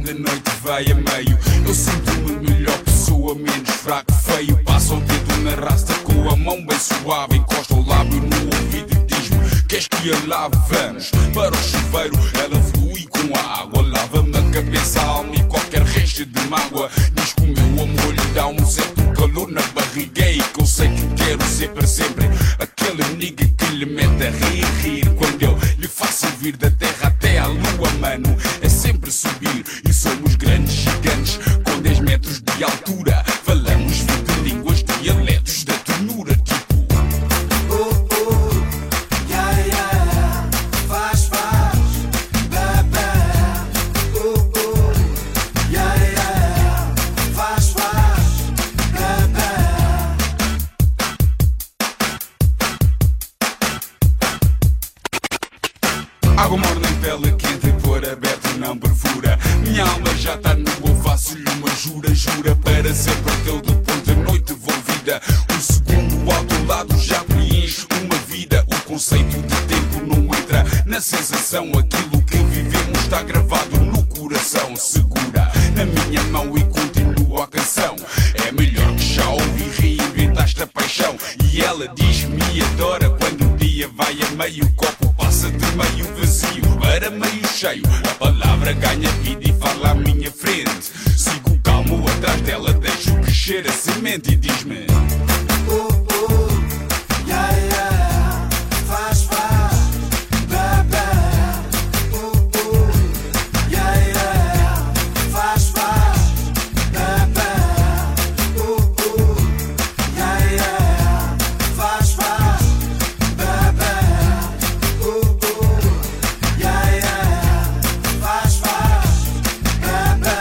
cada noite vai a meio. Eu sinto-me melhor pessoa, menos fraco, feio. Passa o dedo na rasta com a mão bem suave, encosta o lábio no ouvido e diz-me: queres que a lavamos? Para o chuveiro ela flui com a água, lava-me a cabeça, a alma e qualquer resto de mágoa. Diz que o meu amor lhe dá um certo calor na barriga e que eu sei que quero ser para sempre aquele nigga que lhe mete a rir. Quando eu lhe faço vir da terra até à lua, mano, é sempre subir. E somos grandes gigantes com 10 metros de altura. Falamos 20 línguas, dialetos da ternura, tipo água morna em pele quente, por aberto não perfura. Minha alma já está nua, faço-lhe uma jura, jura para sempre aquele de ponta noite envolvida. Um segundo ao teu lado já preenche uma vida. O conceito de tempo não entra na sensação. Aquilo que vivemos está gravado no coração. Segura na minha mão e continua a canção. É melhor que já ouvi, reinventaste a paixão. E ela diz-me e adora quando o dia vai a meio copo. Passa de meio vazio para meio cheio. A palavra ganha vida e fala à minha frente. Sigo calmo atrás dela, deixo crescer a semente e diz-me: yeah, yeah, faz, bebê. Yeah, yeah, faz, bebê. Yeah, yeah, faz, bebê. Yeah, yeah, faz, bebê.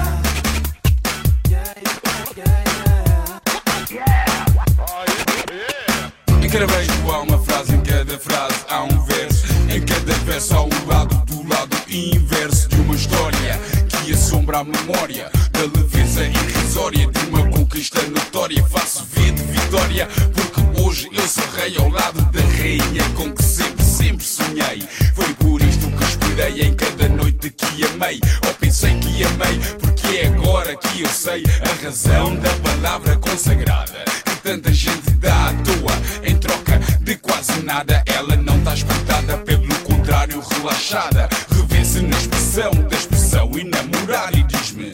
Em cada beijo há uma frase, em cada frase há um verso. Em cada verso há um lado do lado inverso de uma história que assombra a memória da leveza irrisória de uma conquista notória. Faço ver de vitória porque hoje eu sou rei ao lado da rainha com que sempre, sempre sonhei. Foi por isto que esperei em cada noite que amei. Ou pensei que amei porque é agora que eu sei a razão da palavra consagrada que tanta gente dá à toa em troca de quase nada. Ela não está espantada, pelo contrário relaxada. Revê-se na expressão da expressão e namorar e diz-me: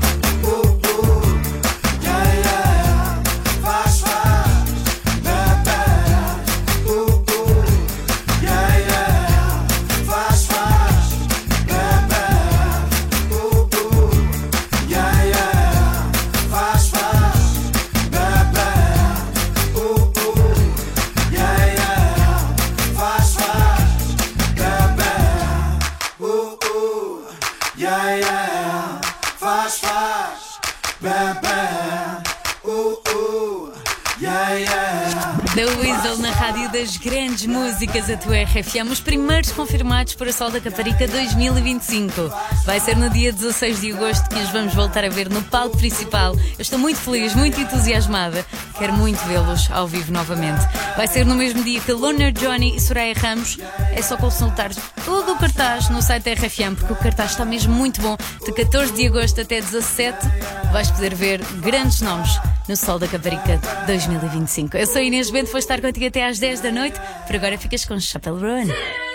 yeah, yeah, faz, bebê. Yeah, yeah, faz, bebê. Yeah, yeah, faz, bebê. Yeah, yeah, faz, bebê. Yeah, yeah, faz, bebê. Yeah, yeah. The Weasel na rádio das grandes músicas, a tua RFM. Os primeiros confirmados para o Sol da Caparica 2025. Vai ser no dia 16 de agosto que os vamos voltar a ver no palco principal. Eu estou muito feliz, muito entusiasmada. Quero muito vê-los ao vivo novamente. Vai ser no mesmo dia que Loner Johnny e Soraya Ramos. É só consultar todo o cartaz no site da RFM, porque o cartaz está mesmo muito bom. De 14 de agosto até 17 vais poder ver grandes nomes no Sol da Caparica 2025. Eu sou a Inês Bento, vou estar contigo até às 10 da noite. Por agora ficas com Chapéu Rowan.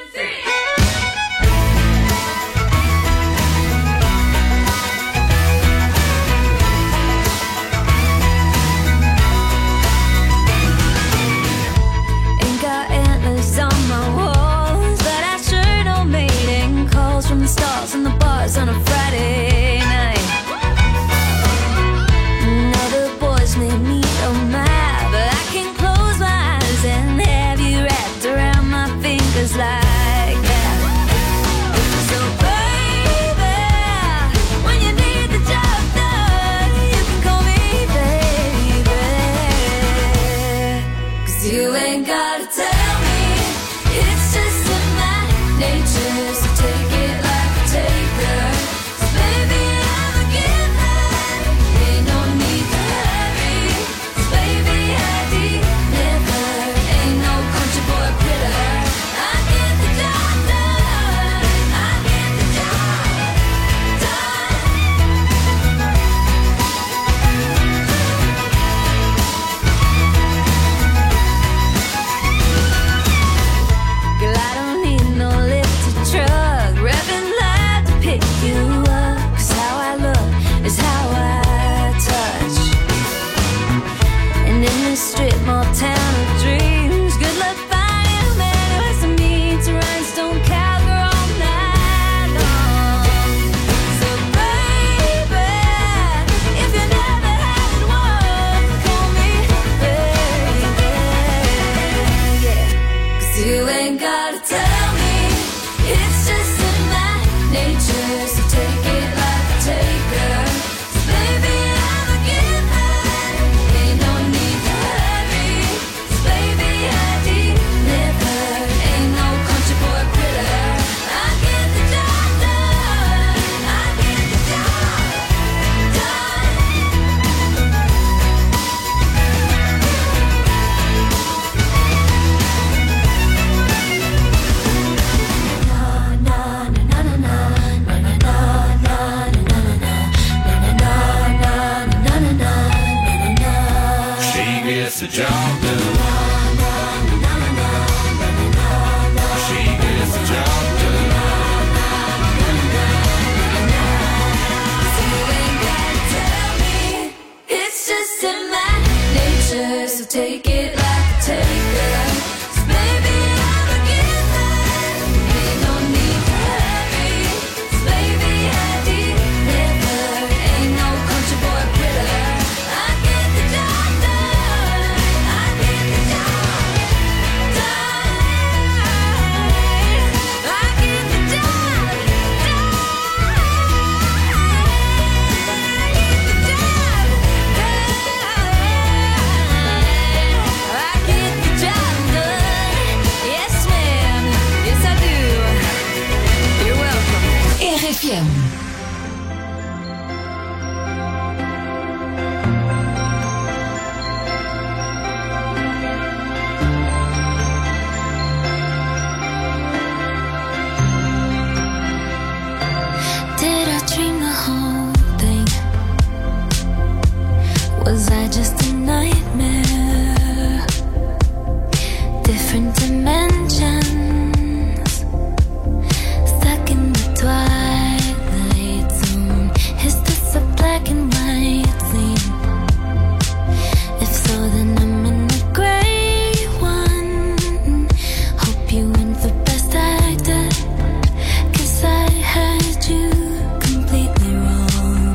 Ain't got antlers on my walls, but I sure don't mating calls from the stars and the bars on a Friday night. Other boys may meet on mad, but I can close my eyes and have you wrapped around my fingers like the job done. She gets the job done. So you ain't gotta tell me, it's just in my nature. So take it like a taker. So baby, I'm a giver. Ain't no need to hurry. So baby, I deliver. Ain't no country boy quitter. I get the job done. I get the job done. I get the job done. I get the job done. Yes, ma'am. Yes, I do. You're welcome. RFM. Did I dream the whole thing? Was I just a nightmare? Different dimensions, stuck in the twilight zone. Is this a black and white scene? If so, then I'm in the gray one. Hope you went for best actor, 'cause I had you completely wrong.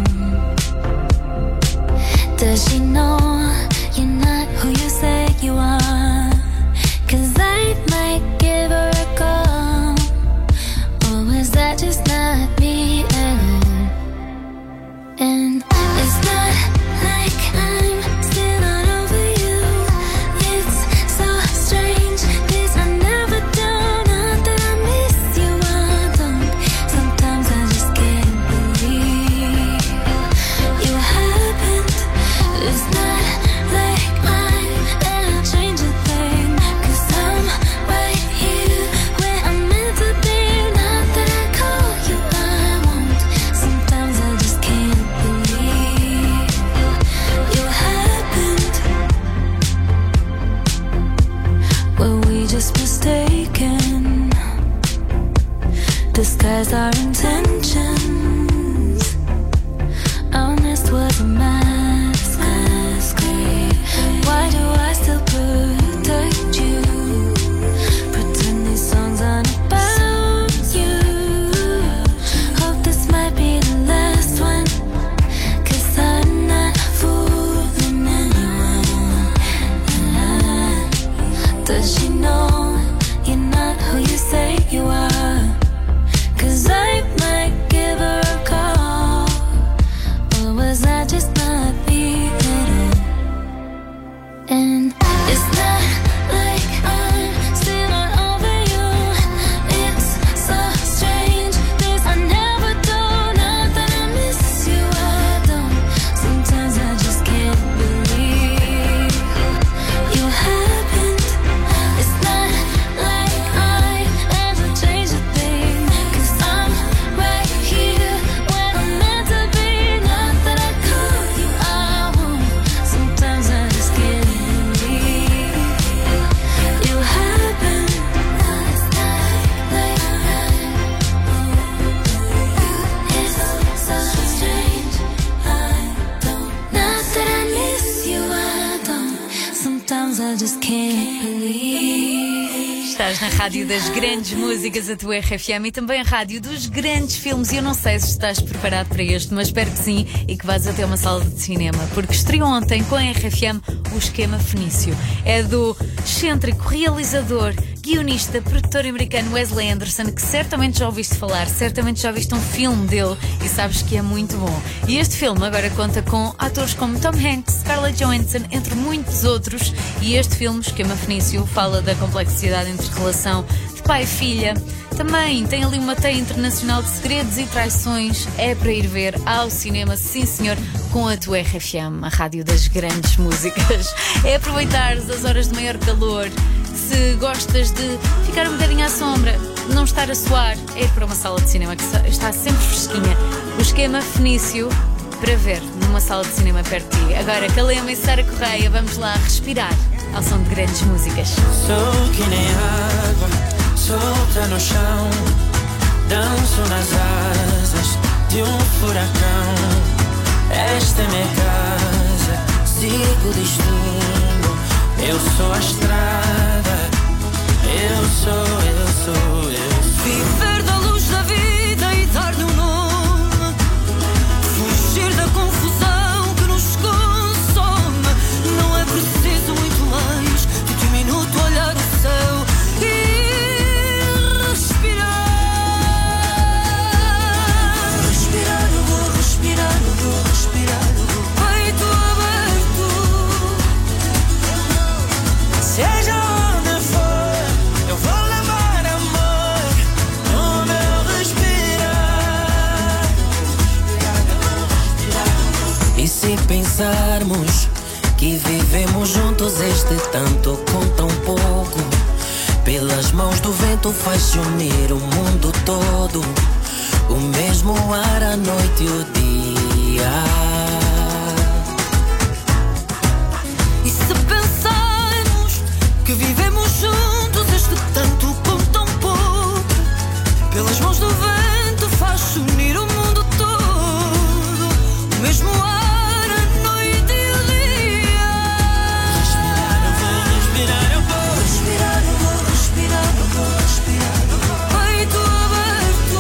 Does she know you're not who you say you are? 'Cause I might give her a call. Or was that just not me at all? And it's not like I'm still not over you. It's so strange, 'cause I never do. Not that I miss you, I don't. Sometimes I just can't believe you happened. It's not like I'm gonna change a thing, 'cause I'm right here where I'm meant to be. Not that I call you, I won't. Sometimes I just can't believe you happened. Were we just mistaken? Disguise our intentions. Honest was a mask. Why do I still protect you? Pretend these songs aren't about you. Hope this might be the last one, 'cause I'm not fooling anyone. Does she know you're not who you say you are? 'Cause I might give her a call. Or was I just not being at all? And it's not like I'm still not over you. It's so strange, 'cause I never do. Not that I miss you, I don't. Sometimes I just can't believe you happened. It's not like I ever changed a thing, 'cause I'm right here where I'm meant to be. Not that I call you, I won't. Sometimes I just can't believe you happened. It's so strange, I don't. Not that I miss you, I don't. Sometimes I just can't believe. Estás na rádio das grandes músicas, a tua RFM, e também a rádio dos grandes filmes. E eu não sei se estás preparado para este, mas espero que sim e que vás até uma sala de cinema, porque estreou ontem com a RFM o Esquema Fenício. É do excêntrico realizador, guionista, produtor americano Wesley Anderson, que certamente já ouviste falar, certamente já viste um filme dele e sabes que é muito bom. E este filme agora conta com atores como Tom Hanks, Scarlett Johansson, entre muitos outros. E este filme, Esquema Fenício, fala da complexidade entre relação de pai e filha. Também tem ali uma teia internacional de segredos e traições. É para ir ver ao cinema, sim senhor, com a tua RFM, a rádio das grandes músicas. É aproveitar as horas de maior calor. Se gostas de ficar um bocadinho à sombra, não estar a suar, é ir para uma sala de cinema que está sempre fresquinha. O Esquema Fenício para ver numa sala de cinema perto de ti. Agora, Calema e Sara Correia, vamos lá respirar ao som de grandes músicas. Sou que nem água, solta no chão, danço nas asas de um furacão. Esta é minha casa, sigo destino. Eu sou a estrada, eu sou. Viver da luz da vida e dar-lhe um nome, fugir da confusão que nos consome. Não é preciso muito mais do que um minuto olhar o céu e respirar. Respirar, eu vou respirar, eu vou respirar, eu vou. Peito aberto, seja onde for, eu vou levar amor no meu respirar. E se pensarmos que vivemos juntos este tanto com tão pouco, pelas mãos do vento faz-se unir o mundo todo, o mesmo ar, a noite e o dia. E se pensarmos que vivemos juntos este tanto com tão pouco, pelas mãos do vento faz-se unir o mundo todo, o mesmo ar, a noite e o dia. Respirar, eu vou respirar, eu vou respirar, eu vou respirar, eu vou respirar, eu vou. Peito aberto,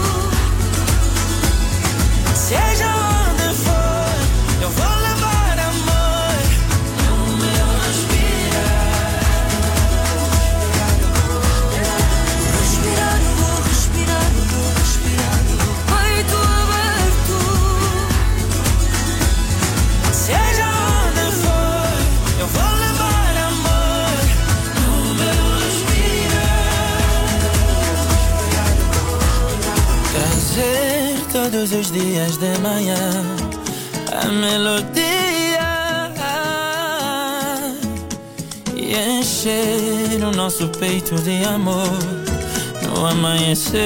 seja onde for, eu vou levar amor no meu respirar. Respirar, eu vou respirar, eu vou respirar, eu vou. Peito aberto, seja onde for, eu vou levar amor no meu respirar. Trazer todos os dias de manhã a melodia e encher o nosso peito de amor no amanhecer.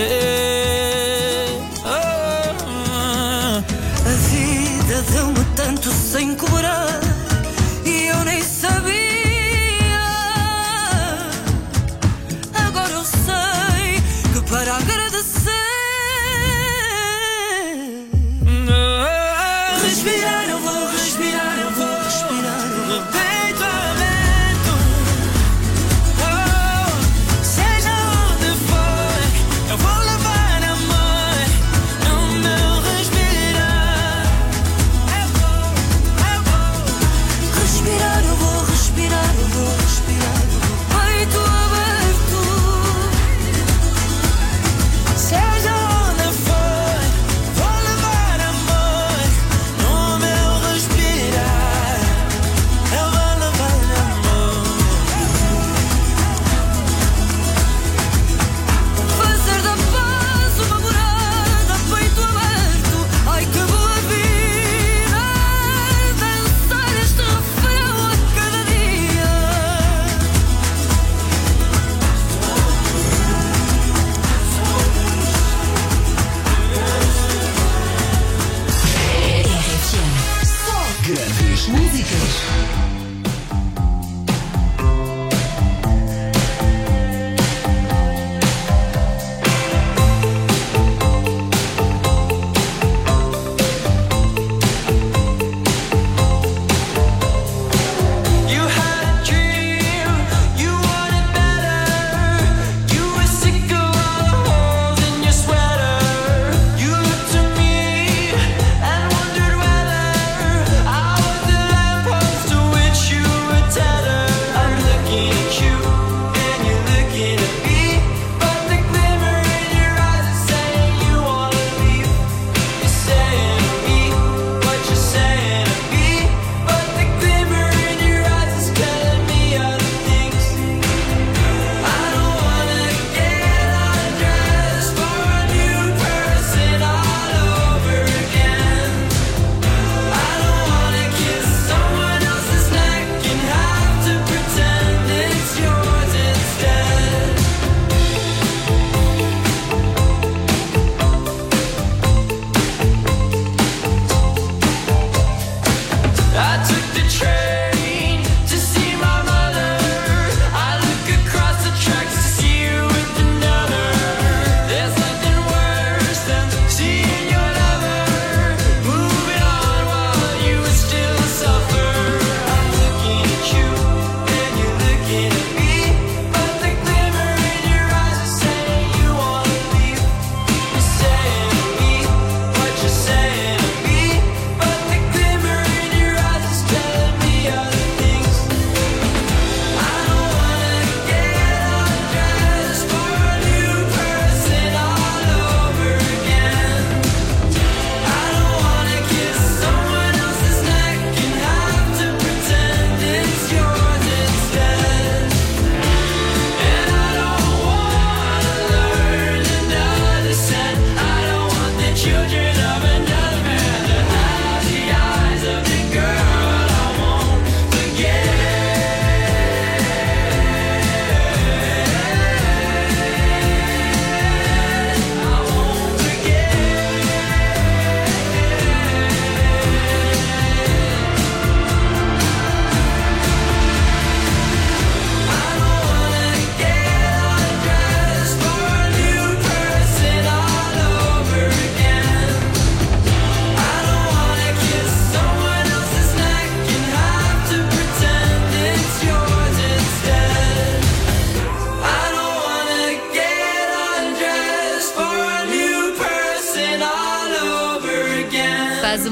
A vida deu-me tanto sem cobrar e eu nem sabia. Agora eu sei que para agradecer, respirar, eu vou respirar, eu vou respirar, eu vou. Peito aberto, seja onde for, eu vou levar amor no meu respirar. Eu vou respirar, eu vou respirar, eu vou respirar, eu vou. Peito aberto, seja onde for, vou levar amor no meu respirar. Eu vou levar amor. Fazer da paz uma morada, peito aberto. Ai que boa vida, dançar este refrão a cada dia. Grandes músicas. You had a dream, you wanted better. You were sick of all the holes in your sweater. You looked at me and wondered whether I was the lamppost to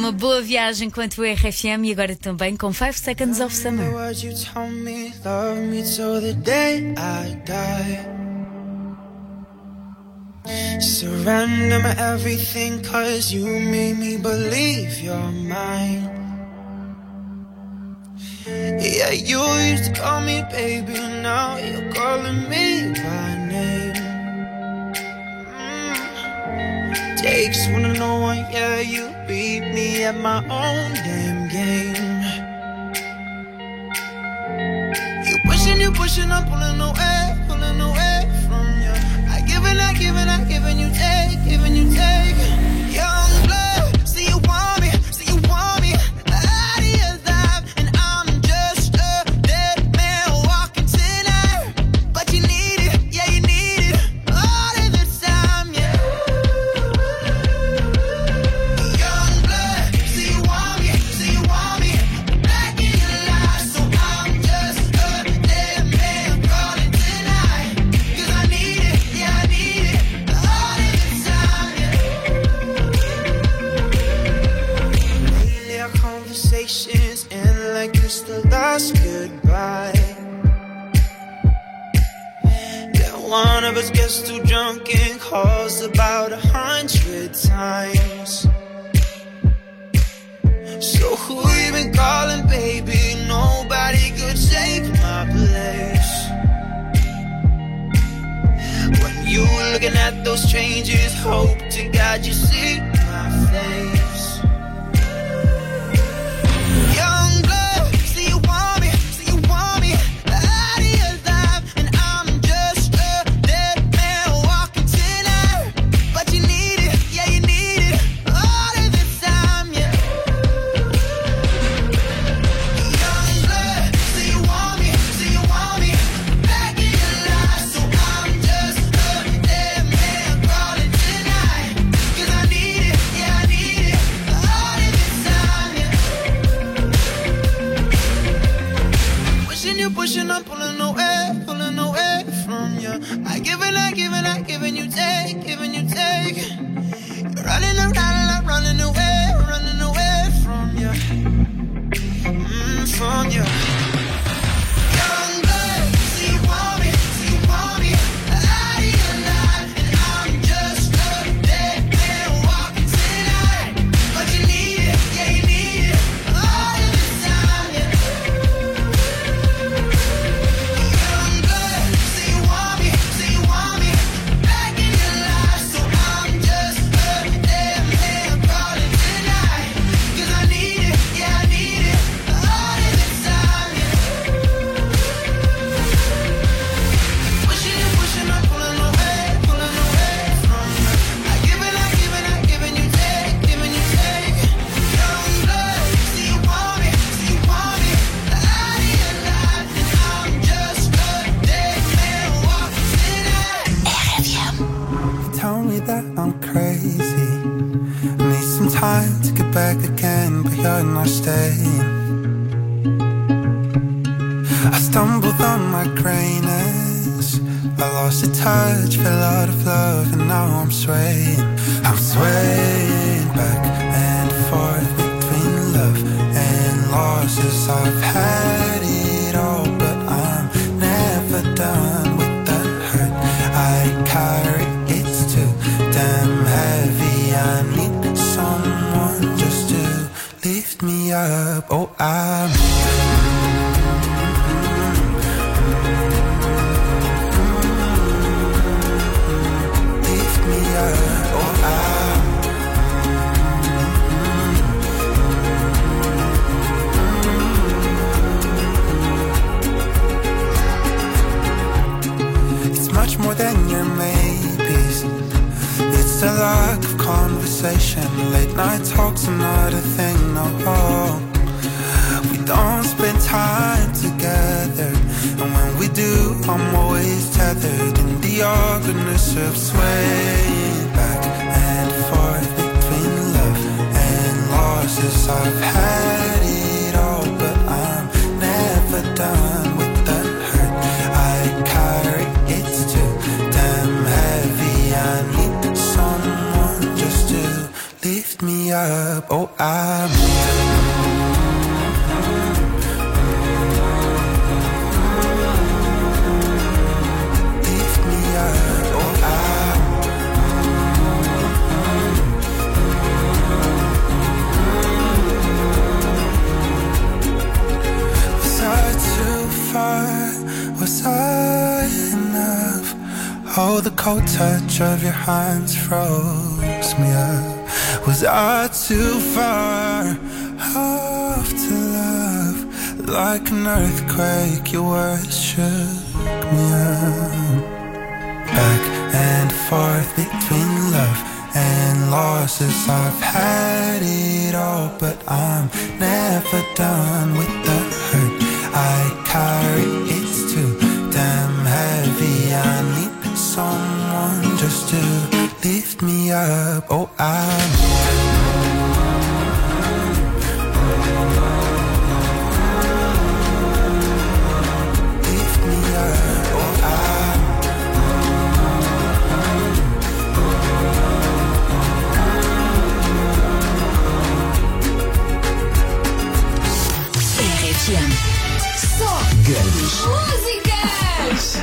uma boa viagem com a tua RFM e agora também com 5 Seconds of Summer. Words you told me, love me till the day I die. Surrender my everything, cause you made me believe you're mine. Yeah, you used to call me baby, now you're calling me by name. Takes one to know one, yeah, you beat me at my own damn game. You pushing, I'm pulling away from you. I giving you take, giving you take. Young blood, see you want me, out of your life, and I'm just a dead man walking tonight. But you need it, yeah, you need it, all of the time, yeah. Young blood, see you want me, back in your life, so I'm just a dead man calling tonight. 'Cause I need it, yeah, I need it, all of the time, yeah. Lately our conversations end like it's the last goodbye. Yeah, one of us gets too drunk and calls about 100 times. So who you been calling, baby? Nobody could take my place. When you looking at those strangers, hope to God you see my face. Young blood, see you want me, out of your life, and I'm just a dead man walking tonight. But you need it, yeah, you need it, all of the time, yeah. Young blood, see you want me, back in your life, so I'm just a dead man calling tonight. 'Cause I need it, yeah, I need it, all of the time, yeah. Pushing, I'm pulling away from you. I giving you take, giving you take. You're running around, I'm running away from you, from you. Young blood, see you want me, out of your life, and I'm just a dead man walking tonight. But you need it, yeah, you need it, all of the time, yeah. Young blood, see you want me, back in your life, so I'm just a dead man calling tonight. 'Cause I need it, yeah, I need it, all of the time, yeah. Pushing, I'm pulling away from you. I giving you take, giving you take. Young blood, see you want me, out of your life, and I'm just a dead man walking tonight. Tell me that I'm crazy. I need some time to get back again, but you're not staying. I stumbled on my greatness. I lost the touch, fell out of love, and now I'm swaying. I'm swaying back and forth between love and losses. I've had it all, but I'm never done with the hurt I carry. It's too damn heavy. I need someone just to lift me up. Oh, I'm lift me up. Oh, it's much more than your maybes. It's the lack of conversation. Late night talks another thing. No, we don't spend time together, and when we do, I'm always tethered in the awkwardness of swaying back and forth between love and losses. I've had it all, but I'm never done with the hurt I carry. It's too damn heavy. I need someone just to lift me me up, oh I'm lift me up, oh was I too far? Was I enough? Oh, the cold touch of your hands froze me up. Was I too far off to love? Like an earthquake, your words shook me up. Back and forth between love and losses. I've had it all, but I'm never done with the hurt I carry. It's too damn heavy. I need someone just to lift me up, oh I'm lift me up, oh I'm RFM. Só grandes músicas.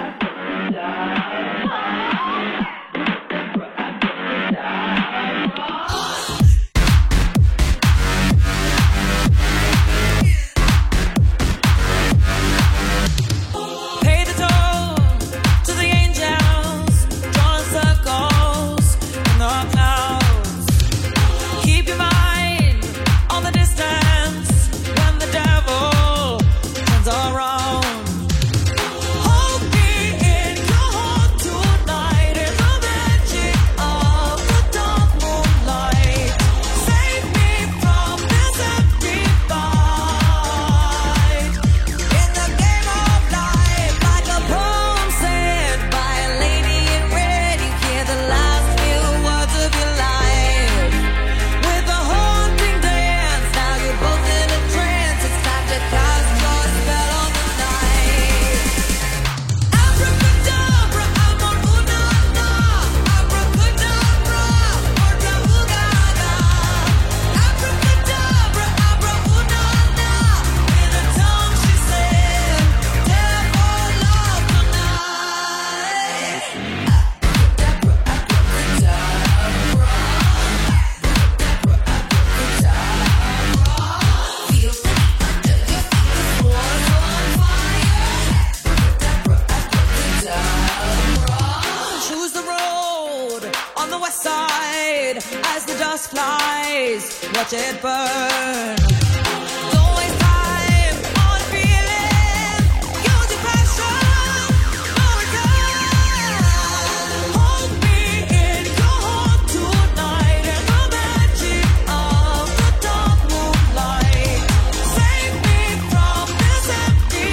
Watch it burn. Don't waste time on feeling. Use your passion. No return. Hold me in your heart tonight in the magic of the dark moonlight. Save me from this empty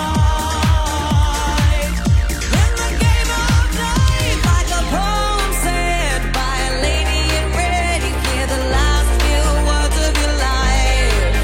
fight. In the game of life, like a poem said by a lady in red, you hear the last few words of your life.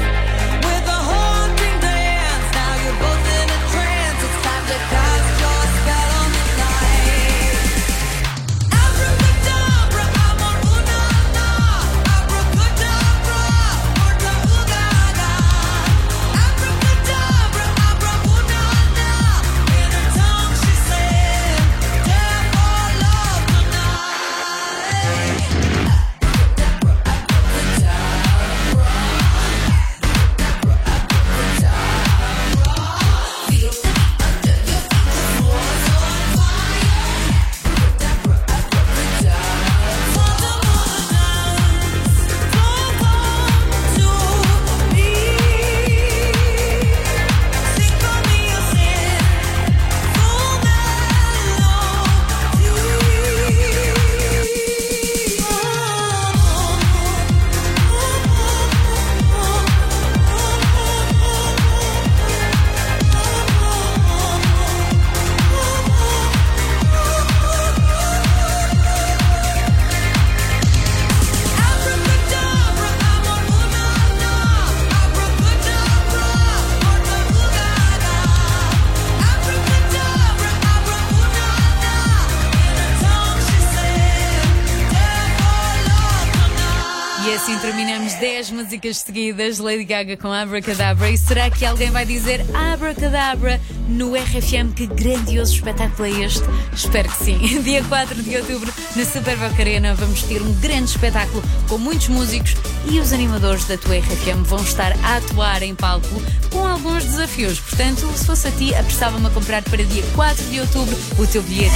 tivemos 10 músicas seguidas, Lady Gaga com Abracadabra. E será que alguém vai dizer Abracadabra no RFM? Que grandioso espetáculo é este? Espero que sim. Dia 4 de outubro, na Super Boca Arena, vamos ter um grande espetáculo com muitos músicos e os animadores da tua RFM vão estar a atuar em palco com alguns desafios. Portanto, se fosse a ti, apressava-me a comprar para dia 4 de outubro o teu bilhete.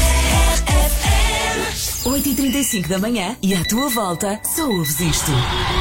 8h35 da manhã e à tua volta só ouves isto.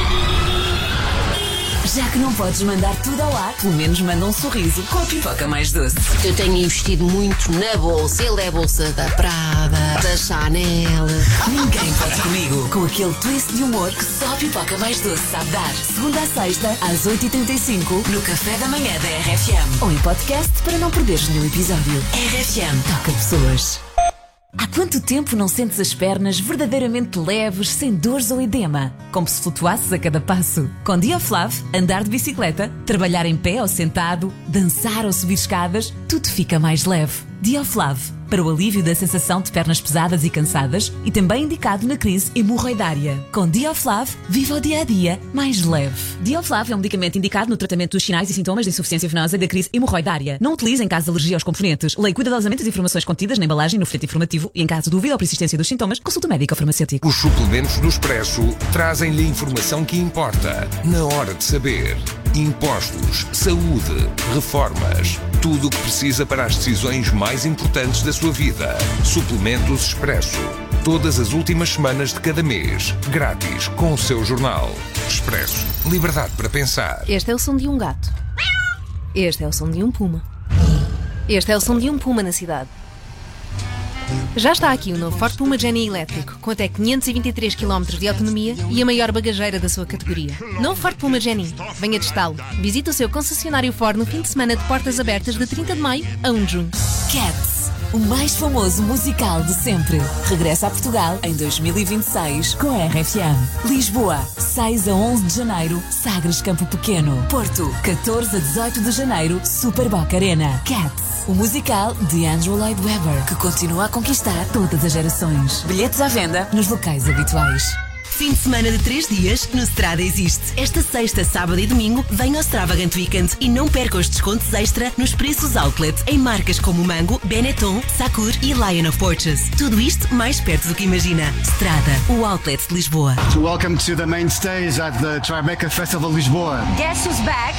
Já que não podes mandar tudo ao ar, pelo menos manda um sorriso com a pipoca mais doce. Eu tenho investido muito na bolsa. Ele é a bolsa da Prada, da Chanel. Ninguém pode comigo. Com aquele twist de humor que só a pipoca mais doce sabe dar. Segunda a sexta, às 8h35, no Café da Manhã da RFM. Ou em podcast para não perderes nenhum episódio. RFM toca pessoas. Há quanto tempo não sentes as pernas verdadeiramente leves, sem dores ou edema? Como se flutuasses a cada passo. Com Diaflav, andar de bicicleta, trabalhar em pé ou sentado, dançar ou subir escadas, tudo fica mais leve. Diaflav, para o alívio da sensação de pernas pesadas e cansadas e também indicado na crise hemorroidária. Com Diaflav, viva o dia-a-dia mais leve. Diaflav é um medicamento indicado no tratamento dos sinais e sintomas de insuficiência venosa e da crise hemorroidária. Não utilize em caso de alergia aos componentes. Leia cuidadosamente as informações contidas na embalagem e no folheto informativo e em caso de dúvida ou persistência dos sintomas, consulte o médico ou farmacêutico. Os suplementos do Expresso trazem-lhe a informação que importa na hora de saber. Impostos, saúde, reformas, tudo o que precisa para as decisões mais importantes da sua vida. Suplementos Expresso. Todas as últimas semanas de cada mês. Grátis com o seu jornal. Expresso. Liberdade para pensar. Este é o som de um gato. Este é o som de um puma. Este é o som de um puma na cidade. Já está aqui o novo Ford Puma Jenny elétrico, com até 523 km de autonomia e a maior bagageira da sua categoria. Novo Ford Puma Jenny. Venha testá-lo. Visite o seu concessionário Ford no fim de semana de portas abertas de 30 de maio a 1 de junho. Cats, o mais famoso musical de sempre, regressa a Portugal em 2026 com a RFM. Lisboa, 6 a 11 de janeiro, Sagres Campo Pequeno. Porto, 14 a 18 de janeiro, Super Boca Arena. Cats, o musical de Andrew Lloyd Webber, que continua a conquistar todas as gerações. Bilhetes à venda nos locais habituais. Fim de semana de 3 dias no Strada Existe. Esta sexta, sábado e domingo vem ao Extravagant Weekend e não perca os descontos extra nos preços outlet em marcas como Mango, Benetton, Sakur e Lion of Porches. Tudo isto mais perto do que imagina. Strada, o outlet de Lisboa. Welcome to the main stage at the Tribeca Festival Lisboa. Guess who's back?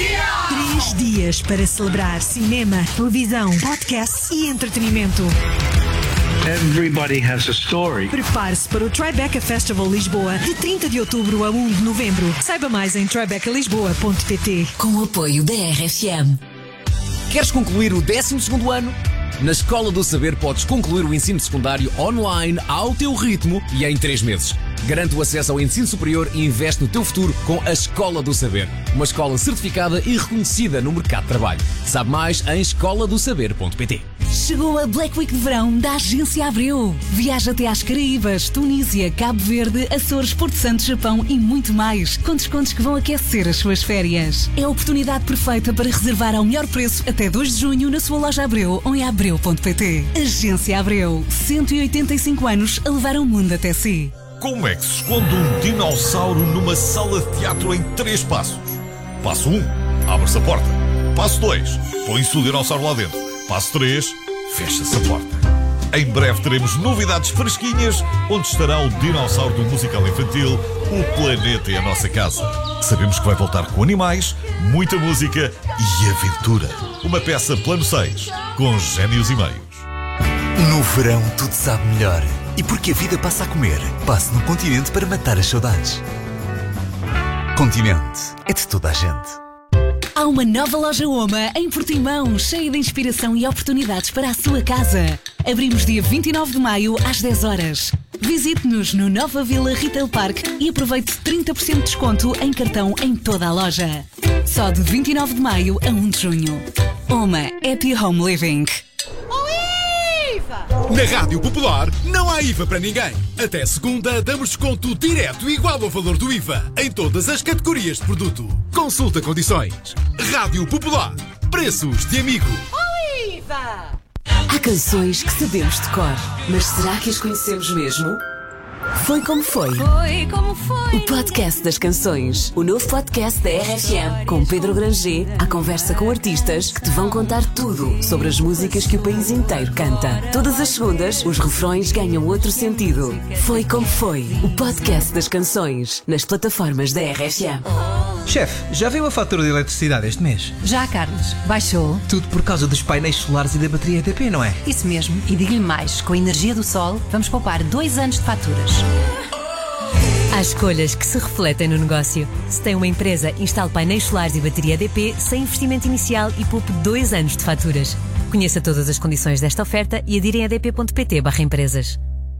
3 dias para celebrar cinema, televisão, podcasts e entretenimento. Everybody has a story. Prepare-se para o Tribeca Festival Lisboa, de 30 de outubro a 1 de novembro. Saiba mais em tribecalisboa.pt. Com o apoio da RFM. Queres concluir o 12º ano? Na Escola do Saber podes concluir o ensino secundário online ao teu ritmo e em 3 meses. Garante o acesso ao ensino superior e investe no teu futuro com a Escola do Saber. Uma escola certificada e reconhecida no mercado de trabalho. Sabe mais em escoladosaber.pt. Chegou a Black Week de verão da Agência Abreu. Viaja até às Caraíbas, Tunísia, Cabo Verde, Açores, Porto Santo, Japão e muito mais, com descontos que vão aquecer as suas férias. É a oportunidade perfeita para reservar ao melhor preço até 2 de junho na sua loja Abreu ou em abreu.pt. Agência Abreu, 185 anos a levar o mundo até si. Como é que se esconde um dinossauro numa sala de teatro em 3 passos? Passo 1, abre-se a porta. Passo 2, põe-se o dinossauro lá dentro. Passo 3, fecha-se a porta. Em breve teremos novidades fresquinhas, onde estará o dinossauro do musical infantil O Planeta é a Nossa Casa. Sabemos que vai voltar com animais, muita música e aventura. Uma peça plano 6, com génios e meios. No verão tudo sabe melhor. E porque a vida passa a comer, passe no Continente para matar as saudades. Continente é de toda a gente. Há uma nova loja Oma em Portimão, cheia de inspiração e oportunidades para a sua casa. Abrimos dia 29 de maio às 10 horas. Visite-nos no Nova Vila Retail Park e aproveite 30% de desconto em cartão em toda a loja. Só de 29 de maio a 1 de junho. Oma Happy Home Living. Na Rádio Popular não há IVA para ninguém. Até segunda damos desconto direto igual ao valor do IVA em todas as categorias de produto. Consulta condições. Rádio Popular. Preços de amigo. Há canções que sabemos de cor, mas será que as conhecemos mesmo? Foi como foi. Foi como foi. O podcast das canções. O novo podcast da RFM. Com Pedro Granger, à conversa com artistas que te vão contar tudo sobre as músicas que o país inteiro canta. Todas as segundas, os refrões ganham outro sentido. Foi como foi. O podcast das canções. Nas plataformas da RFM. Chefe, já veio a fatura de eletricidade este mês? Já, Carlos. Baixou. Tudo por causa dos painéis solares e da bateria EDP, não é? Isso mesmo. E digo-lhe mais, com a energia do sol, vamos poupar 2 anos de faturas. Há escolhas que se refletem no negócio. Se tem uma empresa, instale painéis solares e bateria EDP sem investimento inicial e poupe 2 anos de faturas. Conheça todas as condições desta oferta e adire em edp.pt/empresas.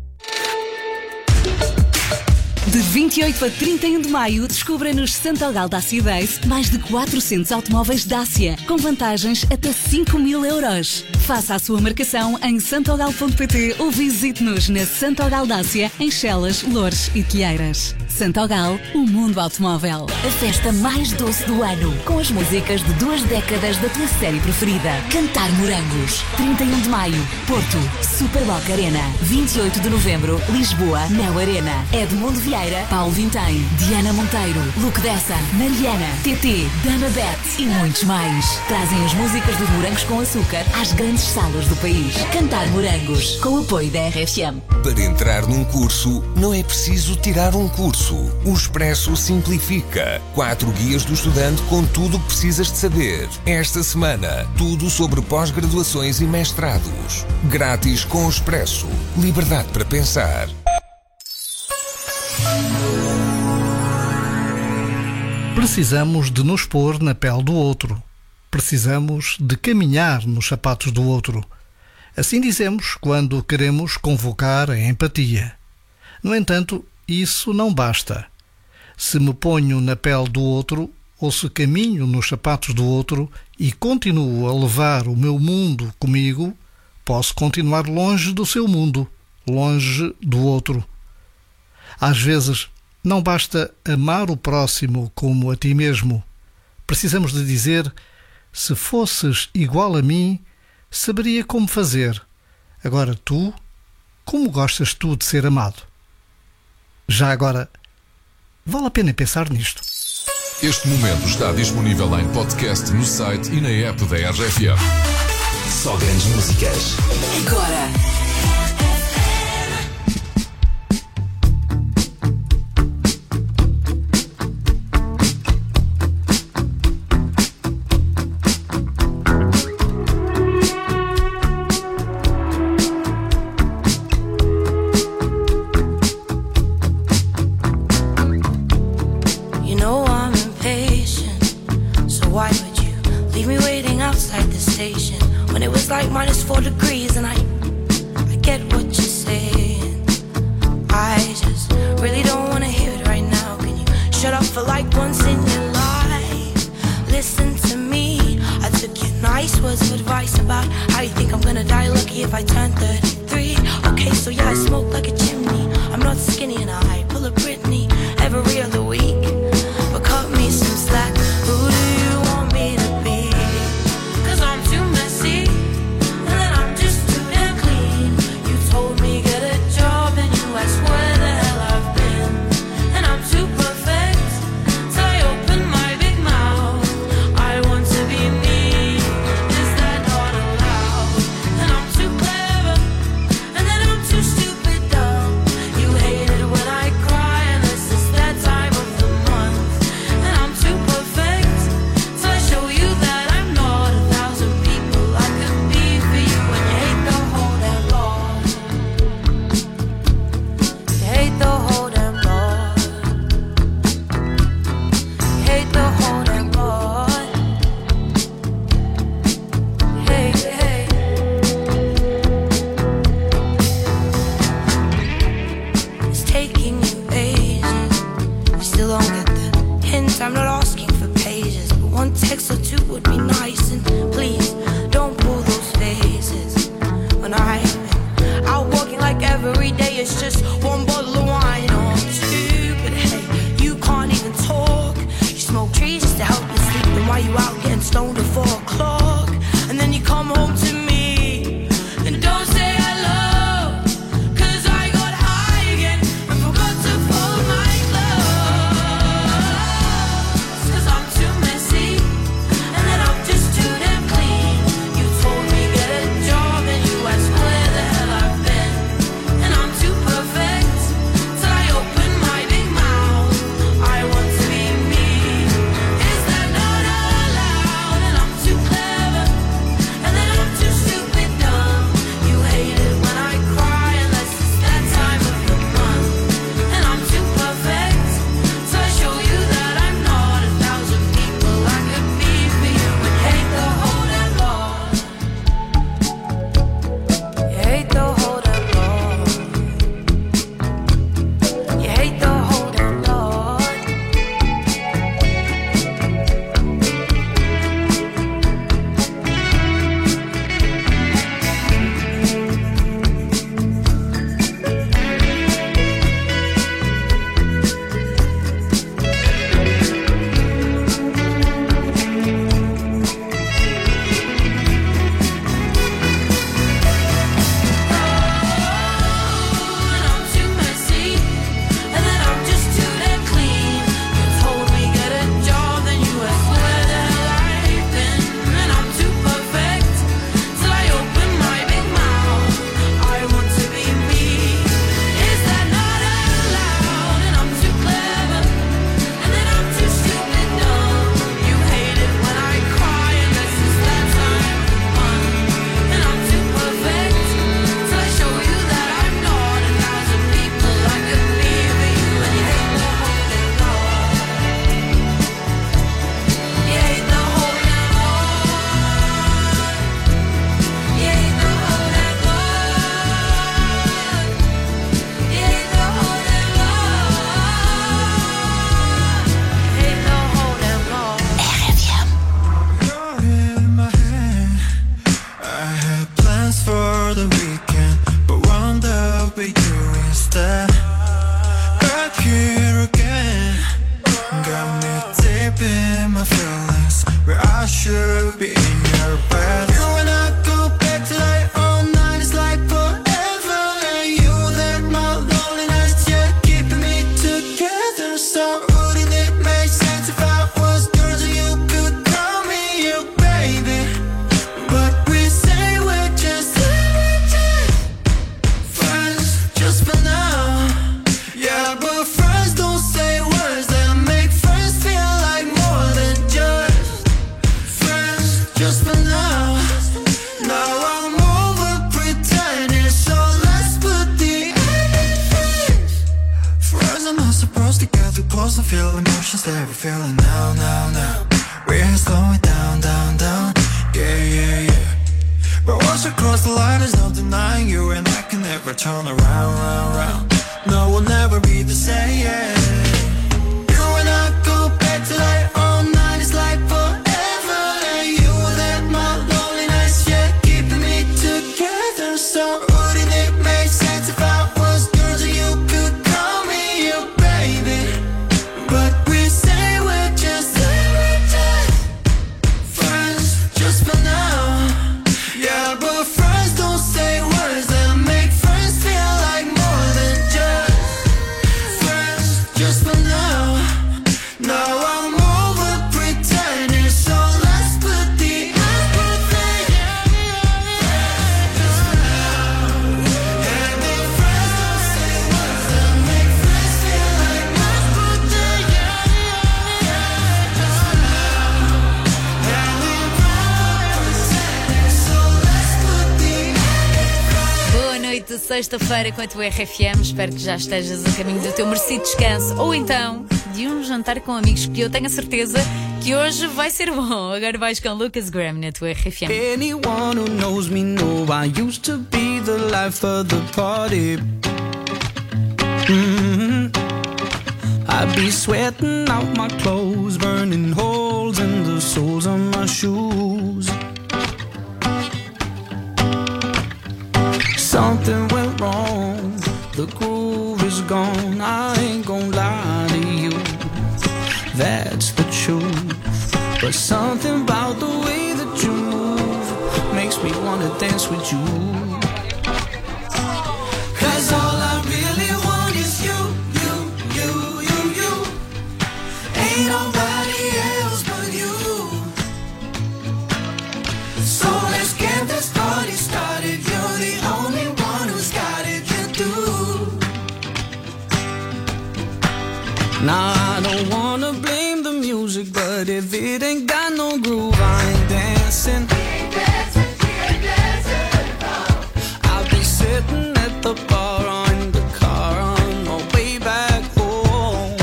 De 28 a 31 de maio, descubra nos Santogal Dacia Days mais de 400 automóveis Dacia, com vantagens até 5.000 euros. Faça a sua marcação em santogal.pt ou visite-nos na Santogal Dacia, em Chelas, Loures e Telheiras. Santogal, o mundo automóvel. A festa mais doce do ano, com as músicas de 2 décadas da tua série preferida. Cantar Morangos. 31 de maio, Porto, Superboc Arena. 28 de novembro, Lisboa, Neo Arena. Edmundo Vieira, Paulo Vintém, Diana Monteiro, Luke Dessa, Mariana, TT, Dana Bet e muitos mais. Trazem as músicas dos Morangos com Açúcar às grandes salas do país. Cantar Morangos, com o apoio da RFM. Para entrar num curso, não é preciso tirar um curso. O Expresso simplifica. 4 guias do estudante com tudo o que precisas de saber. Esta semana, tudo sobre pós-graduações e mestrados. Grátis com o Expresso. Liberdade para pensar. Precisamos de nos pôr na pele do outro. Precisamos de caminhar nos sapatos do outro. Assim dizemos quando queremos convocar a empatia. No entanto, isso não basta. Se me ponho na pele do outro, ou se caminho nos sapatos do outro e continuo a levar o meu mundo comigo, posso continuar longe do seu mundo, longe do outro. Às vezes, não basta amar o próximo como a ti mesmo. Precisamos de dizer: se fosses igual a mim, saberia como fazer. Agora tu, como gostas tu de ser amado? Já agora, vale a pena pensar nisto. Este momento está disponível em podcast no site e na app da RFM. Só grandes músicas. Agora. When it was like -4 degrees, and I get what you're saying. I just really don't wanna hear it right now. Can you shut up for like once in your life? Listen to me. I took your nice words of advice about how you think I'm gonna die lucky if I turn 33. Okay, so yeah, I smoke like a chimney. I'm not skinny and I pull a Britney every other week. But cut me some slack. Who do you want me to be? 'Cause I'm too messy. I'm not asking for pages, but one text or two would be nice. And please, don't pull those faces. When I'm out walking like every day, it's just one bottle of wine or two. But hey, you can't even talk. You smoke trees just to help you sleep. Then why you out getting stoned at 4 o'clock? And then you come home to me and don't say hello, 'cause I got high again and forgot should be in your bed. You and I go back to like all night, it's like forever. And you that my loneliness, yeah, keeping me together. So wouldn't it make sense if I was yours and you could call me your baby? But we say we're just friends, just for now. Yeah, but friends don't say words that make friends feel like more than just friends, just for now. Now I'm over pretending, so let's put the end in face. Friends are not supposed to get too close to feel emotions that we're feeling now, now, now. We're slowing down, down, down, yeah, yeah, yeah. But once you cross the line, there's no denying you, and I can never turn around, round, round. No, we'll never be the same. You and I go back to like all night, it's like forever. And you that my loneliness, yeah, keeping me together. So wouldn't it make sense if I was yours and you could call me your baby? But we say we're just friends, just for now. Yeah, but friends don't say words that make friends feel like more than just friends, just for now. Now I'm over pretending, so let's put the end in face. And if friends don't say words that make friends feel like more than just Boa noite, sexta-feira com a tua RFM. Espero que já estejas a caminho do teu merecido descanso ou então de um jantar com amigos, que eu tenho a certeza que hoje vai ser bom. Agora vais com Lucas Graham na tua RFM. Anyone who knows me know I used to be the life of the party. I'd be sweating out my clothes, burning holes in the soles of my shoes. Something went wrong, the groove is gone. I ain't gon' lie to you, that's the truth. But something about the way that you move makes me wanna dance with you. 'Cause all I really want is you, you, you, you, you. Ain't nobody else but you. So let's get this party started. You're the only one who's got it, you do. Now I don't wanna blame the music, but if it ain't got no groove, I ain't dancing. I'll be sitting at the bar or in the car on my way back home.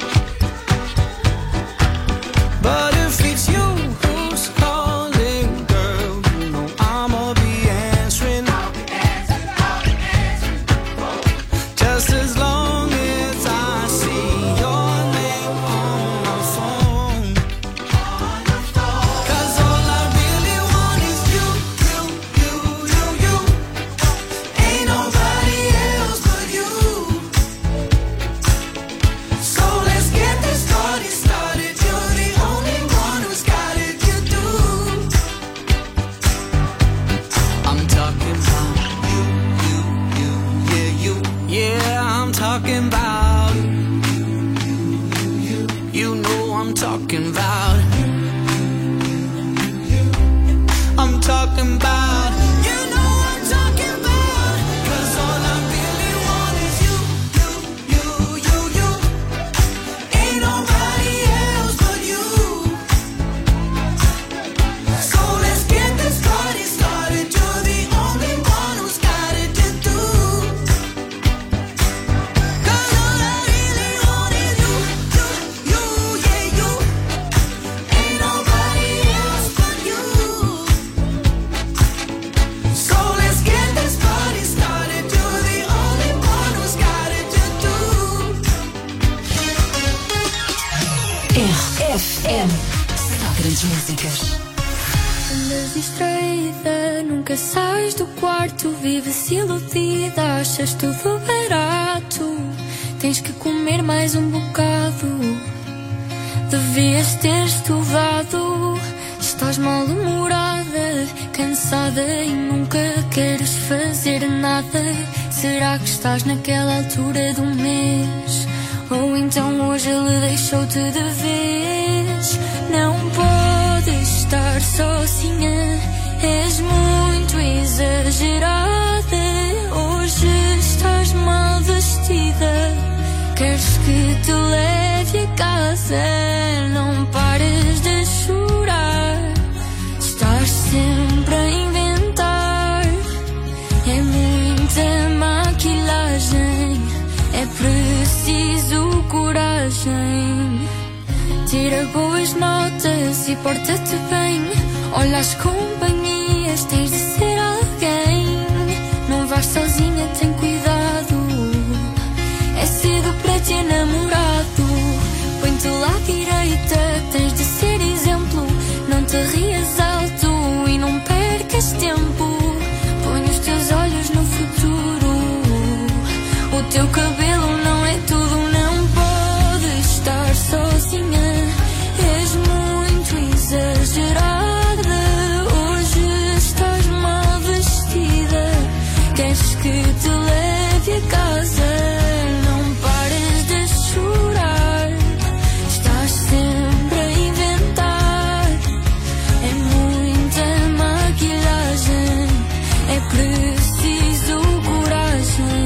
But if it's you who's calling, girl, you know I'ma be answering. Just as long as I see your name on my phone. 'Cause all I really want is you, you, you, you, you. Ain't nobody else but you. So let's get this party started. You're the only one who's got it, you do. I'm talking about you, you, you, yeah, you. Yeah, I'm talking about you. You know I'm talking about. I'm talking about. You know I'm talking about. 'Cause all I really want is you, you, you, you, you. Ain't nobody else but you. So let's get this party started. You're the only one who's got it to do. 'Cause all I really want is you, you, you, yeah, you. Ain't nobody else but you. So let's get this party started. You're the only one who's got it to do. RFM. Só grandes músicas. Andas distraída, nunca sais do quarto, vives iludida, achas tudo barato. Tens que comer mais bocado, devias ter estudado. Está estás mal-humorada, cansada e nunca queres fazer nada? Será que estás naquela altura do mês? Ou então hoje ele deixou-te de vez? Não podes estar sozinha, és muito exagerada. Hoje estás mal vestida, queres que te leve a casa? Não pares de chorar, estás sempre a inventar. É muita maquilhagem, é preciso coragem. Tira boas notas e porta-te bem. Olha as companhias, tens de ser alguém. Não vais sozinha, tem cuidado. É cedo para ter namorado. Põe-te lá à direita, tens de ser exemplo. Não te rias alto e não percas tempo. Põe os teus olhos no futuro. O teu cabelo não é tudo, não podes estar sozinha. És muito exagerada. Hoje estás mal vestida, queres que te leve a casa? Não pares de chorar, estás sempre a inventar. É muita maquilhagem, é preciso coragem.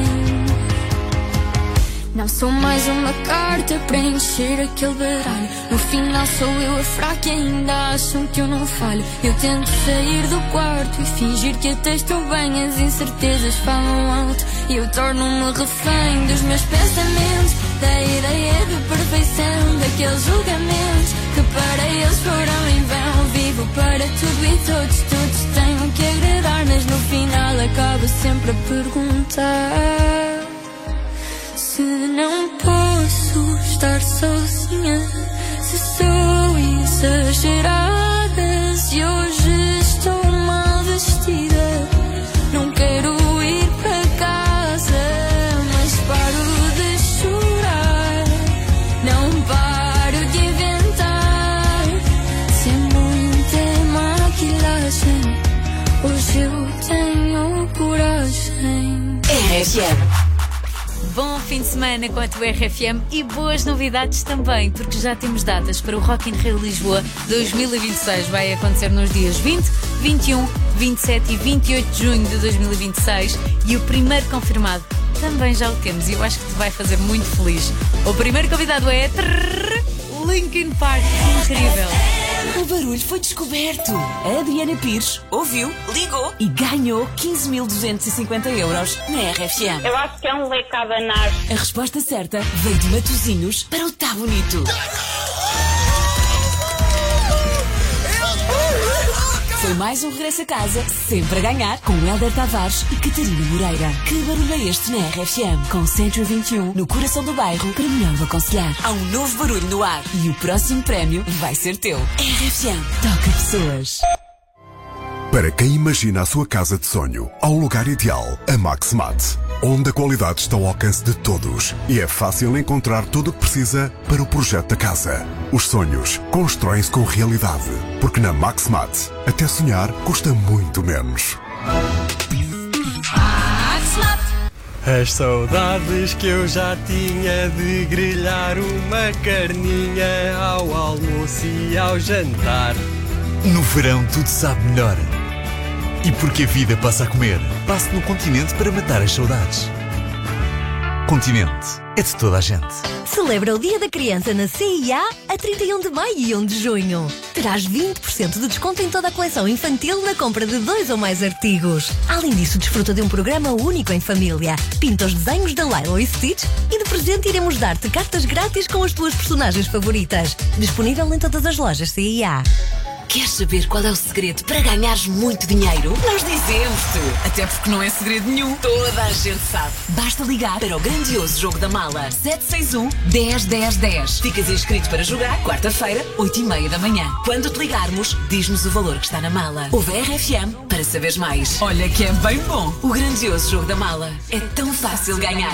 Não sou mais uma carta para encher aquele baralho. No final sou eu a fraca e ainda acham que eu não falho. Eu tento sair do quarto e fingir que até estou bem. As incertezas falam alto e eu torno-me refém dos meus pensamentos, da ideia de perfeição, daqueles julgamentos que para eles foram em vão. Vivo para tudo e todos tenho que agradar, mas no final acabo sempre a perguntar se não posso estar sozinha, se sou exagerada, se hoje estou mal vestida. Não quero ir para casa, mas paro de chorar. Não paro de inventar. Se é muita maquilhagem, hoje eu tenho coragem. RFM. Bom fim de semana com a tua RFM e boas novidades também, porque já temos datas para o Rock in Rio Lisboa 2026. Vai acontecer nos dias 20, 21, 27 e 28 de junho de 2026 e o primeiro confirmado também já o temos e eu acho que te vai fazer muito feliz. O primeiro convidado é Linkin Park. Incrível! O barulho foi descoberto. A Adriana Pires ouviu, ligou e ganhou 15.250 euros na RFM. Eu acho que é um leque a abanar. A resposta certa veio de Matosinhos para o Tá Bonito. Foi mais um regresso a casa, sempre a ganhar, com Hélder Tavares e Catarina Moreira. Que barulho é este na RFM? Com Centro 21, no coração do bairro, para melhor o aconselhar. Há um novo barulho no ar e o próximo prémio vai ser teu. RFM, toca pessoas. Para quem imagina a sua casa de sonho, há um lugar ideal, a Maximat, onde a qualidade está ao alcance de todos e é fácil encontrar tudo o que precisa para o projeto da casa. Os sonhos constroem-se com realidade, porque na Maximat, até sonhar custa muito menos. As saudades que eu já tinha de grelhar uma carninha ao almoço e ao jantar. No verão tudo sabe melhor. E porque a vida passa a comer, passe no Continente para matar as saudades. Continente é de toda a gente. Celebra o Dia da Criança na CIA a 31 de maio e 1 de junho. Terás 20% de desconto em toda a coleção infantil na compra de 2 ou mais artigos. Além disso, desfruta de um programa único em família. Pinta os desenhos da Lilo e Stitch e de presente iremos dar-te cartas grátis com as tuas personagens favoritas. Disponível em todas as lojas CIA. Queres saber qual é o segredo para ganhares muito dinheiro? Nós dizemos-te! Até porque não é segredo nenhum. Toda a gente sabe. Basta ligar para o grandioso jogo da mala. 761 10 10 10. Ficas inscrito para jogar quarta-feira, 8h30 da manhã. Quando te ligarmos, diz-nos o valor que está na mala. Ouve a RFM para saberes mais. Olha que é bem bom. O grandioso jogo da mala. É tão fácil ganhar.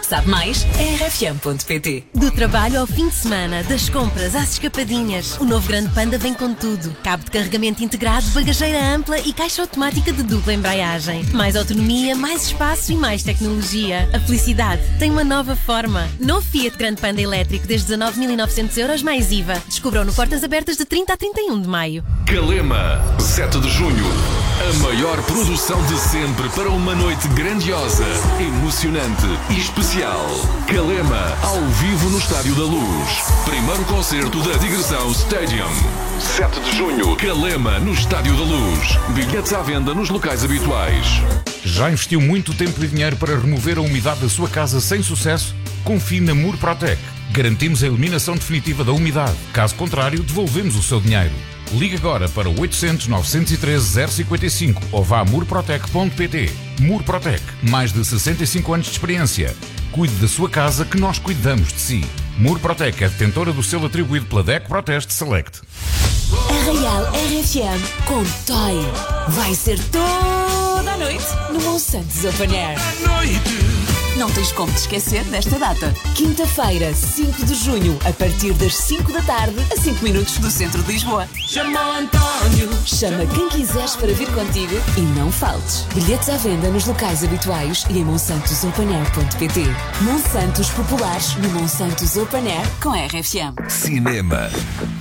Sabe mais? rfm.pt. Do trabalho ao fim de semana, das compras às escapadinhas, o novo Grande Panda vem com tudo. Cabo de carregamento integrado, bagageira ampla e caixa automática de dupla embreagem. Mais autonomia, mais espaço e mais tecnologia. A felicidade tem uma nova forma. Novo Fiat Grande Panda elétrico desde 19.900 euros mais IVA. Descubram no Portas Abertas de 30 a 31 de maio. Calema, 7 de junho. A maior produção de sempre para uma noite grandiosa, emocionante e especial. Calema, ao vivo no Estádio da Luz. Primeiro concerto da Digressão Stadium. 7 de junho, Calema, no Estádio da Luz. Bilhetes à venda nos locais habituais. Já investiu muito tempo e dinheiro para remover a umidade da sua casa sem sucesso? Confie na Murprotec. Garantimos a eliminação definitiva da umidade. Caso contrário, devolvemos o seu dinheiro. Ligue agora para o 800 913 055 ou vá a murprotec.pt. Murprotec, mais de 65 anos de experiência. Cuide da sua casa que nós cuidamos de si. Murprotec é detentora do selo atribuído pela DECO Proteste Select. Arraial RFM com Toy. Vai ser toda a noite no Monsantos Open Air. Não tens como te esquecer desta data. Quinta-feira, 5 de junho, a partir das 5 da tarde, a 5 minutos do centro de Lisboa. Chama o António. Chama quem quiseres para vir contigo e não faltes. Bilhetes à venda nos locais habituais e em monsantosopenair.pt. Monsantos Populares no Monsantos Open Air com RFM. Cinema,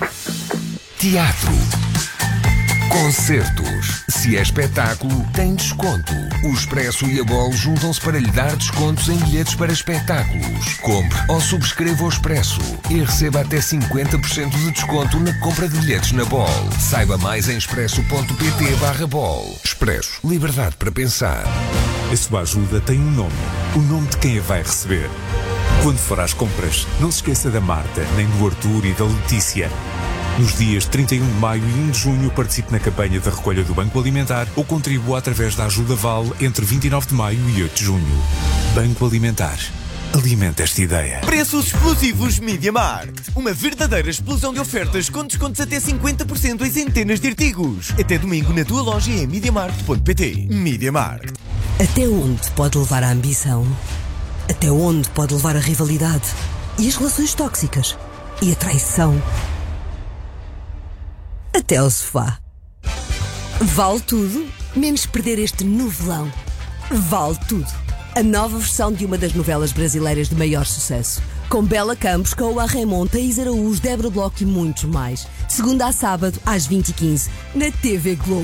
teatro, concertos. Se é espetáculo, tem desconto. O Expresso e a Bol juntam-se para lhe dar descontos em bilhetes para espetáculos. Compre ou subscreva o Expresso e receba até 50% de desconto na compra de bilhetes na Bol. Saiba mais em expresso.pt/Bol. Expresso. Liberdade para pensar. A sua ajuda tem um nome. O nome de quem a vai receber. Quando for às compras, não se esqueça da Marta, nem do Arthur e da Letícia. Nos dias 31 de maio e 1 de junho participe na campanha da recolha do Banco Alimentar ou contribua através da Ajuda Vale entre 29 de maio e 8 de junho. Banco Alimentar. Alimenta esta ideia. Preços explosivos Media Markt. Uma verdadeira explosão de ofertas com descontos até 50% em centenas de artigos. Até domingo na tua loja em MediaMarkt.pt. Media Markt. Até onde pode levar a ambição? Até onde pode levar a rivalidade? E as relações tóxicas? E a traição? Até ao sofá. Vale tudo, menos perder este novelão. Vale tudo. A nova versão de uma das novelas brasileiras de maior sucesso. Com Bela Campos, Coa Raymond, Thaís Araújo, Débora Bloch e muitos mais. Segunda a sábado, às 20h15, na TV Globo.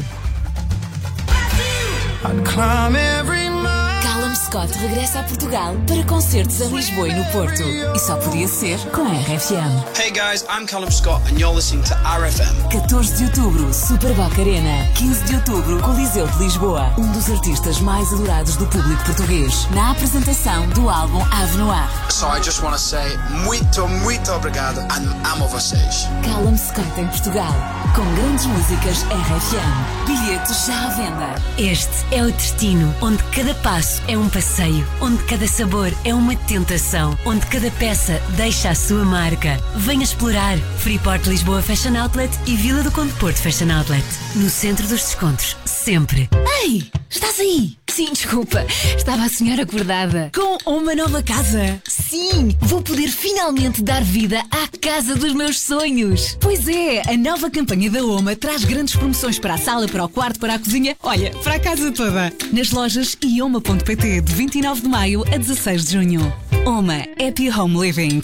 Callum Scott regressa a Portugal para concertos em Lisboa e no Porto. E só podia ser com a RFM. Hey guys, I'm Callum Scott and you're listening to RFM. 14 de outubro, Super Boca Arena. 15 de outubro, Coliseu de Lisboa. Um dos artistas mais adorados do público português. Na apresentação do álbum Ave Noir. So I just want to say muito, muito obrigado and amo vocês. Callum Scott em Portugal. Com grandes músicas RFM. Bilhetes já à venda. Este é o destino, onde cada passo é um passeio, onde cada sabor é uma tentação, onde cada peça deixa a sua marca. Venha explorar Freeport Lisboa Fashion Outlet e Vila do Conde Porto Fashion Outlet. No centro dos descontos, sempre. Ei, estás aí? Sim, desculpa, estava a sonhar acordada. Com uma nova casa? Sim, vou poder finalmente dar vida à casa dos meus sonhos. Pois é, a nova campanha da OMA traz grandes promoções para a sala, para o quarto, para a cozinha, olha, para a casa toda. Nas lojas e oma.pt de 29 de maio a 16 de junho. OMA, Happy Home Living.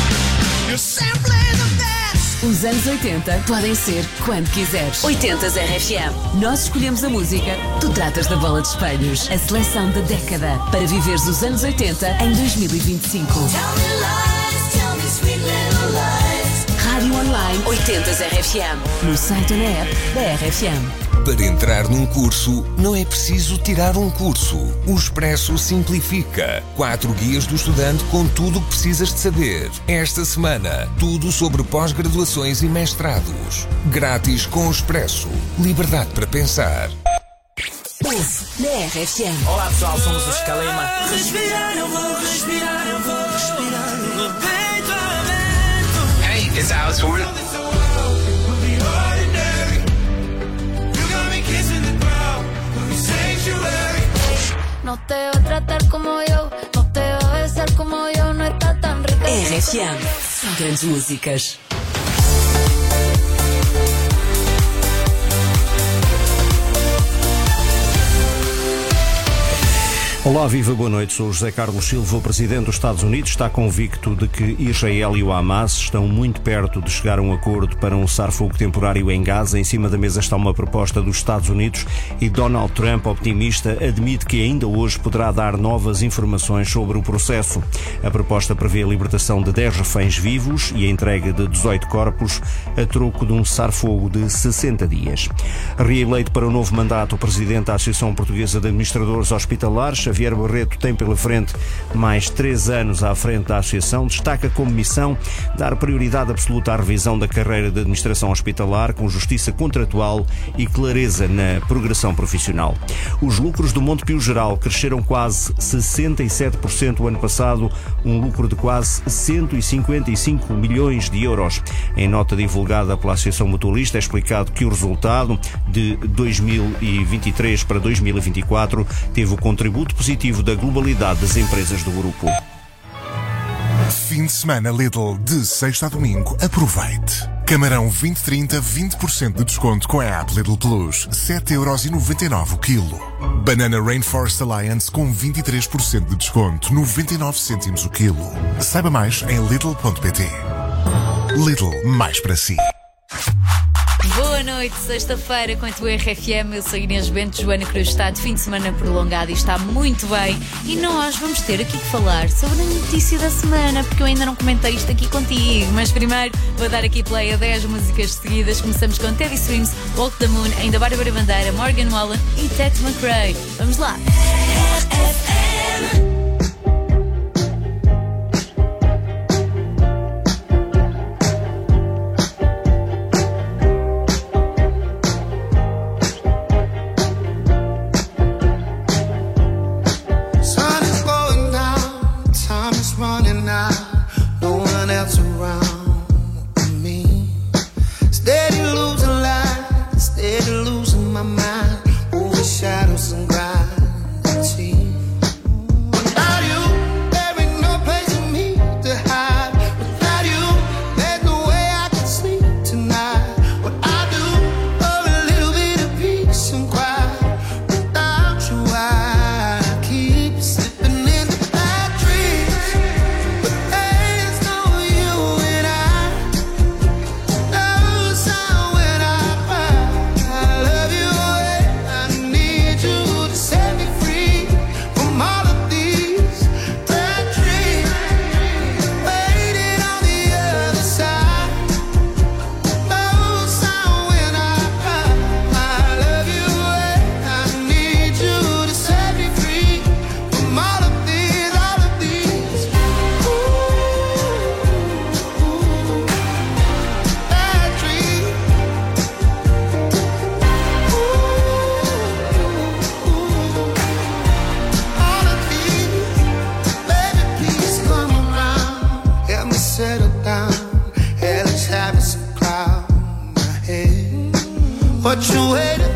Os anos 80 podem ser quando quiseres. 80s RFM. Nós escolhemos a música, tu tratas da bola de espelhos. A seleção da década para viveres os anos 80 em 2025. Rádio online 80s RFM. No site ou na app da RFM. Para entrar num curso, não é preciso tirar um curso. O Expresso simplifica. 4 guias do estudante com tudo o que precisas de saber. Esta semana, tudo sobre pós-graduações e mestrados. Grátis com o Expresso. Liberdade para pensar. Ouve na RFM. Olá pessoal, somos os Calema. Respirar, eu vou respirar, eu vou respirar. Do peito aberto. Hey, it's Alex Horn. No te va a tratar como yo, no te va a besar como RFM. Só grandes músicas. Olá, viva, boa noite. Sou José Carlos Silva. O presidente dos Estados Unidos está convicto de que Israel e o Hamas estão muito perto de chegar a um acordo para um cessar-fogo temporário em Gaza. Em cima da mesa está uma proposta dos Estados Unidos e Donald Trump, optimista, admite que ainda hoje poderá dar novas informações sobre o processo. A proposta prevê a libertação de 10 reféns vivos e a entrega de 18 corpos a troco de um cessar-fogo de 60 dias. Reeleito para o novo mandato, o presidente da Associação Portuguesa de Administradores Hospitalares, Xavier Barreto, tem pela frente mais 3 anos à frente da Associação. Destaca como missão dar prioridade absoluta à revisão da carreira de administração hospitalar, com justiça contratual e clareza na progressão profissional. Os lucros do Montepio Geral cresceram quase 67% o ano passado, um lucro de quase 155 milhões de euros. Em nota divulgada pela Associação Mutualista, é explicado que o resultado de 2023 para 2024 teve o contributo positivo da globalidade das empresas do grupo. Fim de semana Lidl, de sexta a domingo. Aproveite. Camarão 2030, 20% de desconto com a app Lidl Plus, 7,99€ o quilo. Banana Rainforest Alliance com 23% de desconto, 99 cêntimos o quilo. Saiba mais em Lidl.pt. Lidl, mais para si. Boa noite, sexta-feira com a tua RFM. Eu sou Inês Bento. Joana Cruz está de fim de semana prolongado e está muito bem. E nós vamos ter aqui que falar sobre a notícia da semana, porque eu ainda não comentei isto aqui contigo. Mas primeiro vou dar aqui play a 10 músicas seguidas. Começamos com Teddy Swims, Walk the Moon, ainda Bárbara Bandeira, Morgan Wallen e Ted McRae. Vamos lá. Shadows and gravity. What you waiting